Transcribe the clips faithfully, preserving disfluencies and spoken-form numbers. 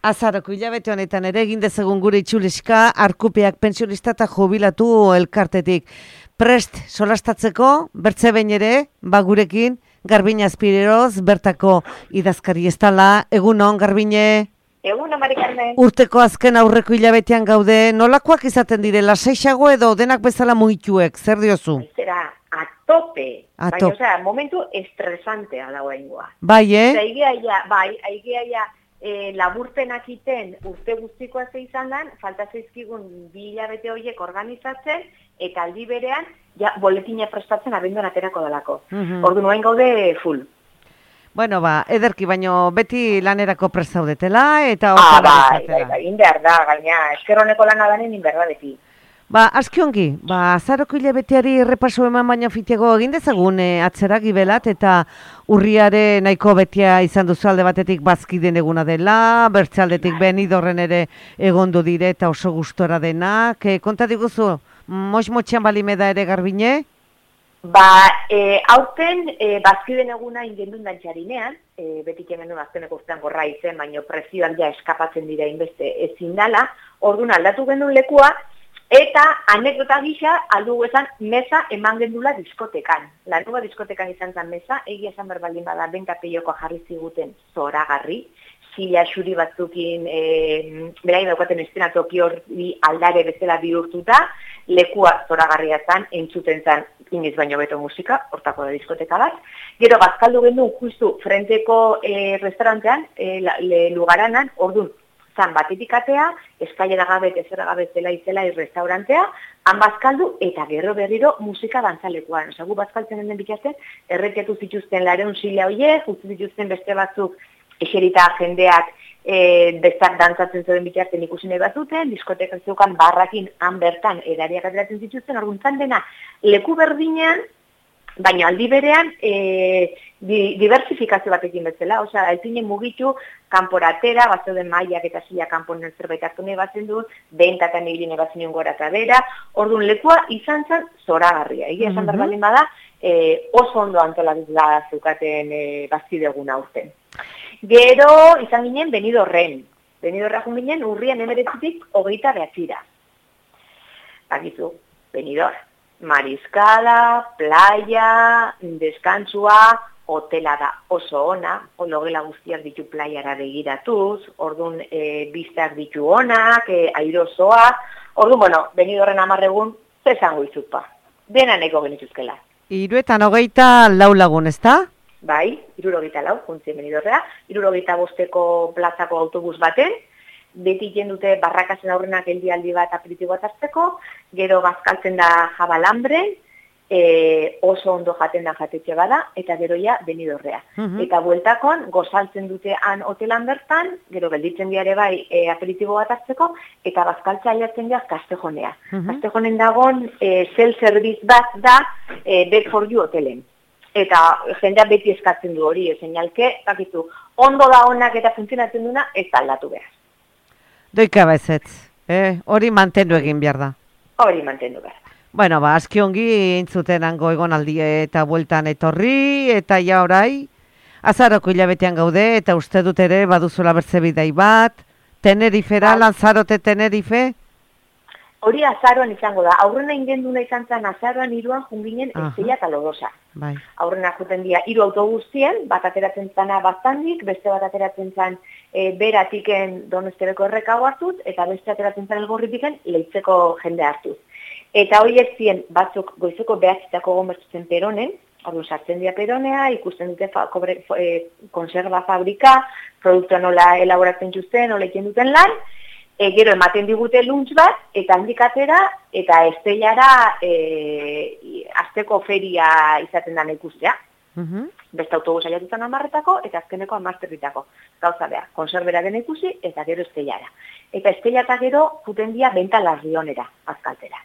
Azaroko hilabete honetan ere egin dezagun gure itxuliska, Arkupeak pentsionista eta jubilatu elkartetik. Prest solastatzeko, bertze behin ere, bagurekin, Garbine Azpireroz, bertako idazkari ez dala. Egunon, Garbine? Egunon, Mari Carmen. Urteko azken aurreko hilabetean gaude, nolakoak izaten dire, laseixago edo denak bezala muituek, zer diozu? Zera, atope. A Baina, top. osea, momentu estresantea dagoengoa. Bai, eh? Eta egia ja, bai, egia ja, e, laburpenak iten urte guztikoa ze izan dan, falta zaizkigun bi hilabete horiek organizatzen, eta aldi berean, ja, boletina prestatzen abenduan aterako dalako. Mhm. Ordu nuen gaude full. Bueno, ba, ederki, baino beti lanerako prest zaudetela, eta Ah, hortara bai, bezatela. bai, bai, inbehar da, gaina, eskerroneko lana danen inbehar da beti. Ba, aski ongi, ba, azaroko hilabeteari errepaso eman baino fitego egin dezagun e, atzera gibelat, eta urriare nahiko betia izan duzu alde batetik bazkiden eguna dela, bertzealdetik Benidorren ere egondu dire eta oso gustora denak. E, konta diguzu, mox-motxean balimeda ere Garbine? Ba, e, aurten e, bazkiden eguna ingendun dantxarinean, e, betik hemen duen azkeneko urtean gorra izen, baino prezioak ja eskapatzen dira inbeste ezin dala, orduan aldatu gendun lekua, eta anekdota gisa aldu esan meza eman gendula diskotekan. Lanuga diskotekan izan zen meza, egia esan berbaldin bada benkapeiokoa jarri ziguten zoragarri, zila xuri batzukin, e, berai daukaten estenatoki hori aldare bezala bihurtuta, lekua zoragarria zen, entzuten zen iniz baino beto musika, hortako da diskoteka bat. Gero bazkaldu gendu justu frenteko e, restaurantean, e, la, le, lugaranan, orduan, zan batetik atea, eskailera gabe, ezera gabe zela izela restaurantea, han bazkaldu eta gero berriro musika dantzalekuan. Osa, gu bazkaltzen den bitartean, erreketu zituzten lareun zila horiek, utzi zituzten beste batzuk eserita jendeak e, bestak dantzatzen zuen bitartean ikusi nahi bazuten, diskotekak zeukan barrakin han bertan edariak ateratzen zituzten, orguntzan dena leku berdinean, baina aldi berean e, di, diversifikazio batekin bezala, osea, eltinen mugitu, kanporatera, bazeuden mailak eta zila kanponen zerbait hartu nahi batzen du, bentatan egin batzen nion gora eta bera, orduan lekua izan zen zoragarria. Egia esan Mhm. berbaldin bada, e, oso ondo antolatuta zeukaten e, bazkideguna urten. Gero izan ginen Benidorren. Benidorra jun ginen urrian emeretzitik hogeita behatzira. Bakizu, Benidorr. Mariskada, playa, deskantzua, hotela da oso ona, logela guztiak ditu playara begiratuz, orduan e, biztak ditu onak, e, airosoa, orduan, bueno, Benidorren amarregun, zezango izutpa. Dena neko genituzkela. Hiruetan hogeita lau lagun, ezta? Bai, irurogeita lau, juntzien Benidorrea, irurogeita bosteko plazako autobus baten, beti dute barrakasen aurrenak geldialdi bat aperitibo bat hartzeko, gero bazkaltzen da Jabalambren, e, oso ondo jaten da jatetxe bada, eta gero ja Benidorrea. Mhm. Eta bueltakon, gozaltzen dute han hotelan bertan, gero gelditzen diare bai e, aperitibo bat hartzeko, eta bazkaltza aiatzen da Kastejonea. Mhm. Kastejonen dagon e, self-service bat da e, Bed for You hotelen. Eta jendea beti eskatzen du hori, seinalke, bakizu, ondo da onak eta funtzionatzen duna, ez da aldatu behar. Doika bezetz, eh? Hori mantendu egin behar da. Hori mantendu behar. Bueno, ba, aski ongi entzuten hango egonaldi eta bueltan etorri, eta ja orai, azaroko hilabetean gaude, eta uste dut ere baduzula bertze bidai bat, Tenerifera, Bai. Lanzarote Tenerife? Hori azaroan izango da. Aurrena ingenduna izan zen azaroan iruan junginen Aha. Estella eta Lodosa. Bai. Aurrena juten dira hiru autobusien, bat ateratzen zana Baztandik, beste bat ateratzen zan e, beratiken Donostebeko errekau hartuz, eta beste ateratzen zan Elgorritiken Leitzeko jende hartuz. Eta horiek zien batzuk goizeko behatzitako gomertzen Peronen, orduan sartzen dira Peronea, ikusten dute fa, kobre, e, konserva fabrika, produktua nola elaboratzen txusten, nola iken duten lan, E, gero ematen digute lunch bat, eta handik atera, eta Estellara e, azteko feria izaten dana ikustea. Mhm. Beste autobus aiatutan amarretako, eta azkeneko amarterritako. Gauza behar, konserbera dena ikusi, eta gero Estellara. Eta Estella eta gero juten dia benta Larrionera, azkaltera.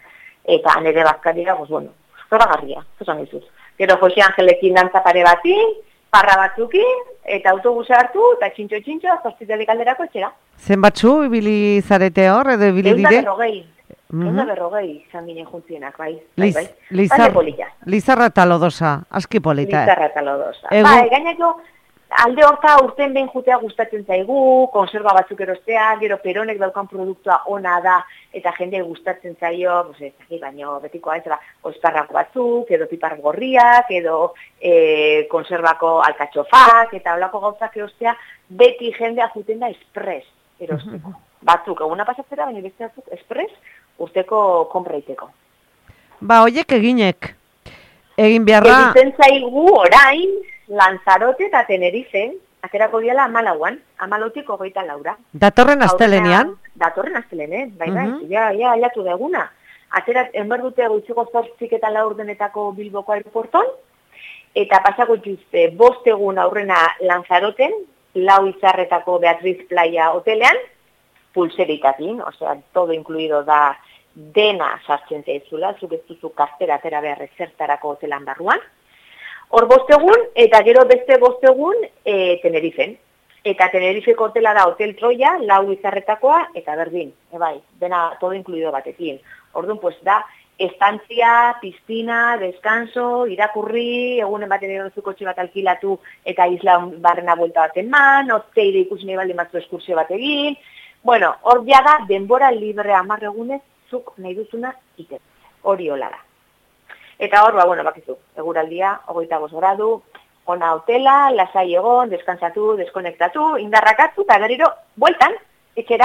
Eta nire bazkalera, pues bueno, zoragarria, zosan izuz. Gero Jose Angelekin dantza pare batin, parra batzukin, eta autobusa hartu, eta txintxo-txintxo, zortzitelik alderako etxera. Zenbatzu ibili zarete hor, edo ibili Eunda dire? berrogei, Mhm. eunda berrogei izan ginen juntzienak, bai. Bai, Liz, bai. Lizar, Bale polita. Lizarra eta Lodosa, aski polita. Lizarra eta Lodosa. Egu- Bai, gainako, alde horta urten behin jutea gustatzen zaigu, konserva batzuk erostea, gero peronek daukan produktua ona da, eta jende gustatzen zaio, pues, ez, baino betikoa ez da, osparrako batzuk, edo pipar gorriak, edo e, konservako alkatxofak, eta holako gauzak erostea, beti jendea juten da espres erosteko. Batzuk, eguna pasatzera, baina beste batzuk espres urteko konpraiteko. Ba, hoiek eginek, egin beharra... Egiten zaigu orain, Lanzarote eta Tenerife, aterako diala amalauan, amalotik hogeita laura. Datorren astelenean? Datorren astelenean, bai, bai, uh -huh. ja, ja, alatu da eguna. Aterat, enber dute goitzeko zortzik eta laurdenetako Bilboko aeroporton, eta pasako jutze bost egun aurrena Lanzaroten, lau izarretako Beatriz Playa hotelean, pulseritakin, osea, todo incluido da dena sartzen zaizula, zuk ez duzu kartera atera behar ezertarako hotelan barruan. Hor bostegun, eta gero beste bostegun e, Tenerifen. Eta Tenerifeko hotela da Hotel Troya, lau izarretakoa, eta berdin, e, bai, dena todo incluido batekin. Orduan, pues da, estantzia, piztina, descanso, irakurri, egunen baten edo kotxe bat alkilatu, eta isla barrena buelta bat eman, otzeire ikusi nahi baldin batzu eskursio bat egin. Bueno, hor da denbora libre hamar egunez, zuk nahi duzuna iten. Hori hola da. Eta hor, ba, bueno, bakizu, eguraldia, hogeita bost gradu, ona hotela, lasai egon, deskansatu, deskonektatu, indarrakatu, eta berriro, bueltan, etxera.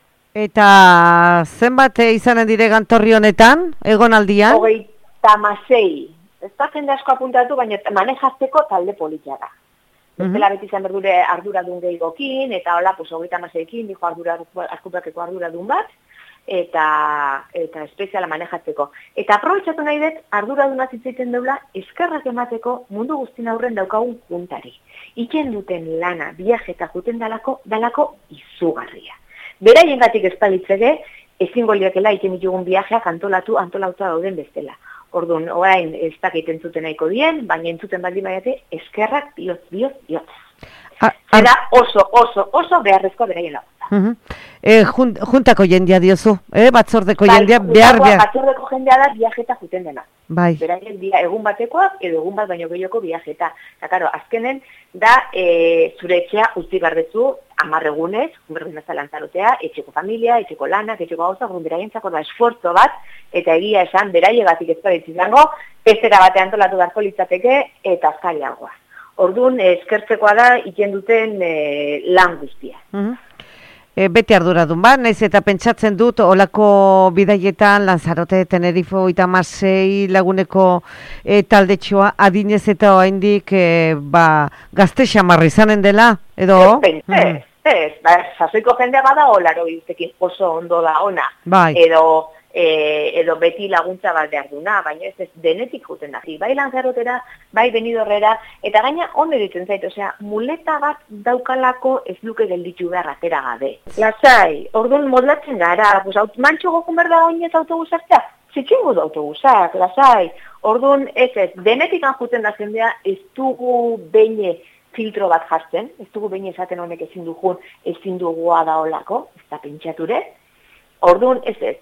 Eta zenbat izanen dire gantorri honetan, egonaldian? Hogeita masei. Ez da jende asko apuntatu, baina manejazteko talde politia da. Ez dela beti izan berdure arduradun gehiagokin, eta hola, pues, hogeita maseikin, dijo arkupakeko arduradun bat, eta eta espeziala manejatzeko. Eta aprobetxatu nahi dut, arduraduna zitzaiten deula, eskerrak emateko mundu guztin aurren daukagun juntari. Iken duten lana, viaje eta juten dalako, dalako izugarria. Beraien gatik espalitzege, ezingo liakela iken ditugun viajeak antolatu, antolauta dauden bestela. Orduan, orain ez dakiten zuten nahiko dien, baina entzuten baldin baiate, eskerrak bioz, bioz, bioz. Eta oso, oso, oso beharrezko beraien laguntza. Uh -huh. eh, jun, juntako jendia diozu, eh? Batzordeko bai, jendia behar behar. Batzordeko jendea da viajeta juten dena. Bai. Beraien dia egun batekoa edo egun bat baino gehioko viajeta. Eta karo, azkenen da e, zure etxea utzi bardezu hamar egunez, berdin ez da Lanzarotea, etxeko familia, etxeko lanak, etxeko gauza, gure beraien zako da esfortzo bat, eta egia esan beraiegatik ez paretzi zango, pestera batean antolatu beharko litzateke eta azkariagoa. Orduan, eskertzekoa da, iken duten e, lan guztia. Uh -huh. E, beti arduradun ba, naiz eta pentsatzen dut olako bidaietan Lanzarote, Tenerife, hogeita hamasei laguneko e, taldetxoa adinez eta oraindik e, ba, gazte xamarra izanen dela, edo? Ez, ez, ez, ba, sasoiko jendea bada olaro iztekin oso ondo da ona, bai. edo E, edo beti laguntza bat behar duna, baina ez, ez denetik juten da. Bai Lanzarotera, bai Benidorrera, eta gaina ondo ditzen zait, osea, muleta bat daukalako ez luke gelditu behar atera gabe. Lasai, orduan modlatzen gara, pues, mantxo gokun behar da oinez autobusartzea, zitxingu du autobusak, lasai. Orduan ez ez, denetik juten da jendea ez dugu beine filtro bat jartzen, ez dugu beine esaten honek ezin dugun, ezin dugoa da olako, ez da pentsature. Orduan ez ez.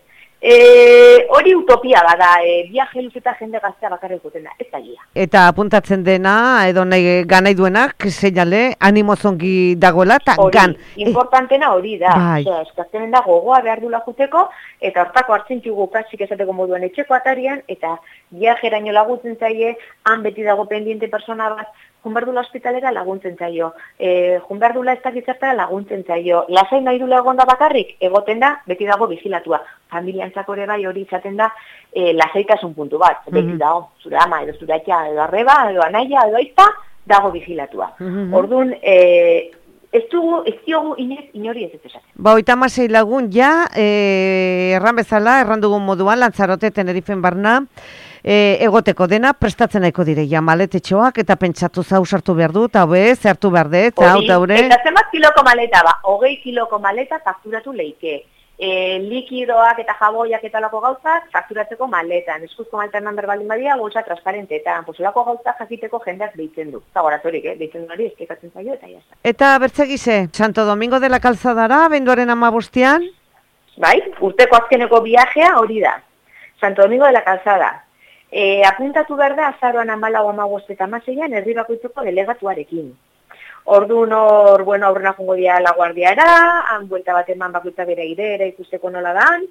E, hori utopia bada, e, viaje luz eta jende gaztea bakarrik guten da, ez da gira. Eta apuntatzen dena, edo nahi ganai duenak, seinale, animozongi dagoela, eta gan. Importantena hori da, bai. Osea, eskaztenen da gogoa behar dula juteko, eta hortako hartzen txugu kasik esateko moduan etxeko atarian, eta viajeraino laguntzen zaie, han beti dago pendiente persona bat, junberdula hospitalera laguntzen zaio, e, junberdula ez dakitzertara laguntzen zaio, lasai nahi dula egonda bakarrik, egoten da, beti dago bizilatua. Familiantzako ere bai hori izaten da e, lasaitasun puntu bat, mm -hmm. beti dago, zure ama, edo zure atxa, edo arreba, edo anaia, edo aizta, dago bizilatua. Mm -hmm. Orduan, e, ez dugu, ez diogu inez, inori ez ez esaten. Ba, oita masei lagun, ja, e, erran bezala, erran dugun moduan, Lanzarote, Tenerifen barna, E, egoteko dena, prestatzen nahiko dire, ja, maletetxoak, eta pentsatu zau sartu behar du, eta hobe, zertu behar de, eta hau taure. Eta zenbat kiloko maleta, ba, hogei kiloko maleta fakturatu leike. E, likidoak eta jaboiak eta lako gauzak fakturatzeko maletan. Eskuzko maletan nan berbaldin badia, bolsa transparentetan. Pozolako gauzak jakiteko jendeak deitzen du. Zagorazorik, eh? Deitzen hori, eskekatzen zaio, eta jazta. Eta bertzegize, Santo Domingo de la Calzadara, benduaren amabostian? Bai, urteko azkeneko viajea hori da. Santo Domingo de la Calzada. E, apuntatu behar da, azaroan amalau amagost eta amaseian, herri bakoitzeko delegatuarekin. Orduan hor, bueno, aurrena jongo dira La Guardiara, han buelta bat eman bakoitza bere idera ikusteko nola dan,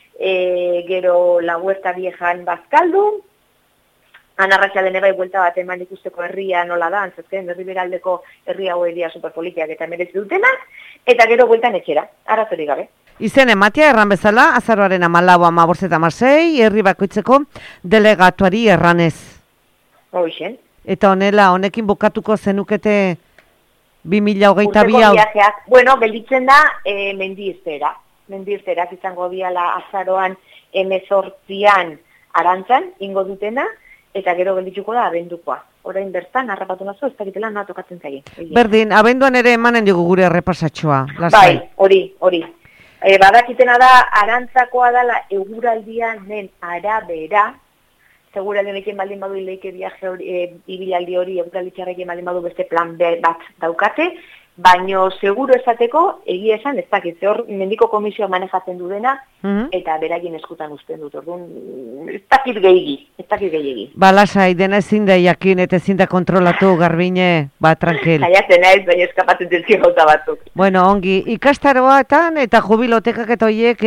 e, gero La Huerta Viejan bazkaldu, han arratsaldean ere buelta bat eman ikusteko herria nola dan, zezken herri beraldeko herri hau edia superpolitiak eta merezi dutenak, eta gero bueltan etxera, arazorik gabe. Izen ematea erran bezala, azaroaren hamalau hamabost eta hamasei, herri bakoitzeko delegatuari erranez. Hoixen. Eta honela, honekin bukatuko zenukete bi mila hogeita bi hau? Bueno, gelditzen da e, mendirzera. Mendirzerak izango biala azaroan hemezortzian arantzan, ingo dutena, eta gero geldituko da abendukoa. Orain bertan, harrapatu nazu, ez dakitela noa tokatzen zaien. Berdin, abenduan ere emanen digu gure errepasatxoa. Bai, hori, hori. E, badakitena da, arantzakoa dela eguraldianen arabera, seguraldian egin baldin badu ileike viaje hori, e, ibilaldi hori, eguralditxarrekin baldin badu beste plan B bat daukate, baino seguro esateko, egia esan, ez dakit, hor mendiko komisioa manejatzen du dena, mm-hmm. eta beraien eskutan uzten dut, orduan, ez dakit gehiagi, ez dakit gehiagi. Ba, lasai, dena ezin da jakin, eta ezin da kontrolatu, Garbine, ba, tranquil. Zaiatzen ez, baina eskapatzen zentzio gauza batzuk. Bueno, ongi, ikastaroatan eta jubilotekak eta horiek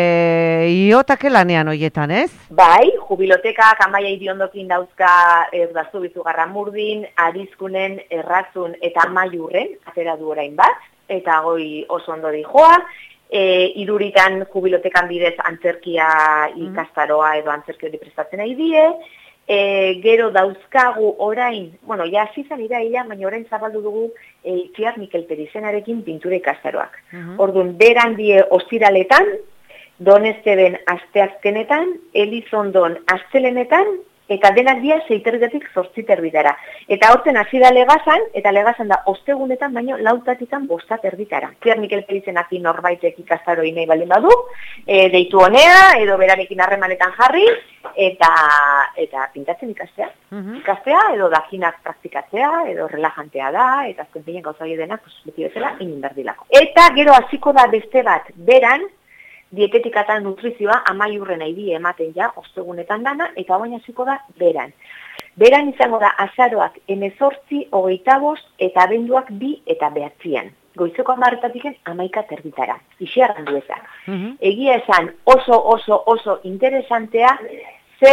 e, iotake lanean horietan, ez? Bai, jubilotekak amaia iriondokin dauzka erdazu bizu Garramurdin, Arizkunen, Errazun eta Amaiurren, atera du orain bat, eta goi oso ondo dijoa, e, iruritan jubilotekan bidez antzerkia ikastaroa edo antzerki hori prestatzen nahi die, e, gero dauzkagu orain, bueno, ja zizan iraila, baina orain zabaldu dugu e, Itziar Mikel Perizenarekin pintura ikastaroak. Uh-huh. Orduan, beran die ostiraletan, Donesteben asteazkenetan, Elizondon astelenetan, eta denak dia seiterritatik zortziter bidara. Eta hortzen hasi da legazan, eta legazan da ostegunetan, baino lautatikan bostat erditara. Itziar Mikel Perizenak norbaitek ikastaroi nahi baldin badu, e, deitu honea, edo berarekin harremanetan jarri, eta eta pintatzen ikastea. Uh-huh. Ikastea, edo dakinak praktikatzea, edo relajantea da, eta azken zeinen gauza denak, pues, beti bezala, inin berdilako. Eta gero hasiko da beste bat, beran, dietetika eta nutrizioa amaiurren aidi ematen ja, ostegunetan dana, eta baina hasiko da beran. Beran izango da azaroak hemezortzi, hogeita bost, eta abenduak bi eta behatzian. Goizeko hamarretatiken amaika terbitara. Ixiarran duezak. Uh-huh. Egia esan oso, oso, oso interesantea, ze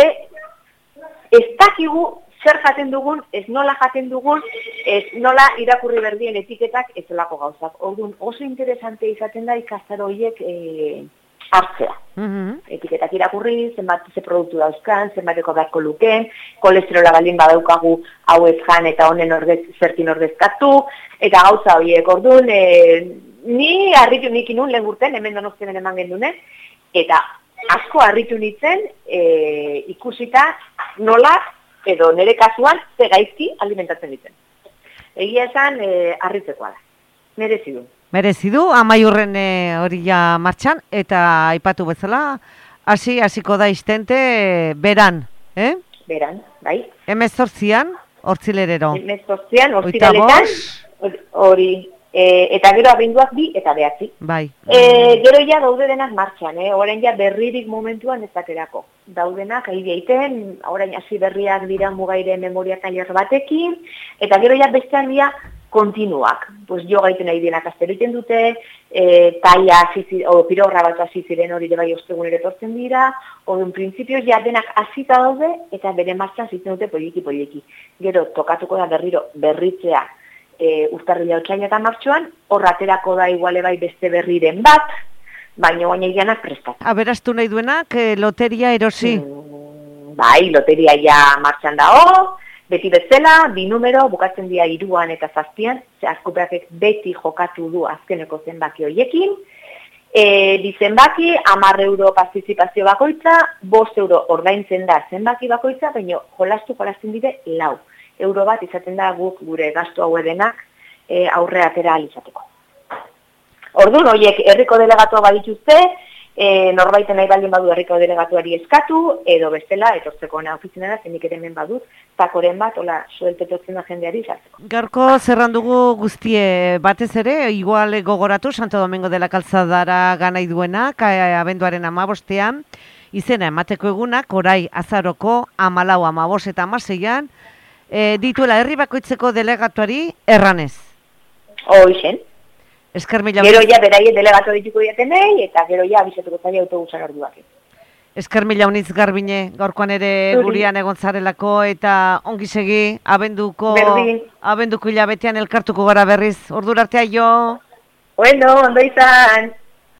ez dakigu zer jaten dugun, ez nola jaten dugun, ez nola irakurri berdien etiketak ez olako gauzak. Orduan oso interesante izaten da ikastaro horiek e, hartzea. Uh-huh. Etiketak irakurri, zenbat ze produktu dauzkan, zenbateko beharko lukeen, kolesterola baldin badaukagu hau ez jan eta honen ordez, zertin ordezkatu, eta gauza horiek orduan, e, ni harritu nik inun lehen urten, hemen Donostian eman gendune, eta asko harritu nitzen e, ikusita nola, edo nire kasuan, ze gaizki alimentatzen ditzen. Egia esan, e, harritzekoa da. Merezi du. Merezi du, amaiurren e, hori ja martxan, eta aipatu bezala, hasi hasiko da istente e, beran, eh? Beran, bai. Hemezortzian, hortzilerero. Hemezortzian, hortziraletan, hori, e, eta gero abenduak bi eta behatzi. Bai. E, gero ja daude denak martxan, eh? Orain ja berririk momentuan ezaterako. Daudenak, ahi egiten, orain hasi berriak dira mugaire memoria tailer batekin, eta gero ja bestean dira kontinuak. Pues jo gaiten nahi dienak azteriten dute, e, taia, zizi, o pirorra bat hasi ziren hori bai ostegunero etortzen dira, orduan printzipioz ja denak hasita daude, eta bere martxan zitzen dute poliki-poliki. Gero tokatuko da berriro berritzea e, uztarrila otsaila eta martxoan, horraterako da iguale bai beste berriren bat, baina baina iganak prestatu. Aberastu nahi duenak, e, loteria erosi? Mm, bai, loteria ja martxan dago, beti bezala, bi numero, bukatzen dira hiruan eta zazpian, ze askopeakek beti jokatu du azkeneko zenbaki horiekin. E, bi zenbaki, hamar euro partizipazio bakoitza, bost euro ordaintzen da zenbaki bakoitza, baina jolastu jolasten dire lau. Euro bat izaten da guk gure gastu hau edenak e, aurre atera alizateko. Orduan, horiek herriko delegatua badituzte, E, norbaiten nahi baldin badu herriko delegatuari eskatu, edo bestela, etortzeko ona ofizinara, zenik ere hemen badut, takoren bat, hola, sueltetotzen da jendeari izartzeko. Gaurko zerran dugu guztie batez ere, igual gogoratu, Santo Domingo de la Calzadara ganai duenak, abenduaren hamabostean, izena emateko egunak, orai azaroko hamalau, hamabost eta hamaseian, e, dituela herri bakoitzeko delegatuari erranez. Hoixen. Esker mila Gero ja beraie delegatu dituko diatenei, eta gero ja abisatuko zaila autobusan orduak. Esker mila unitz Garbine, gaurkoan ere Zuri. gurean egon zarelako, eta ongi segi, abenduko, Berdin. abenduko hilabetean elkartuko gara berriz. Ordura artea jo. Bueno, ondo izan.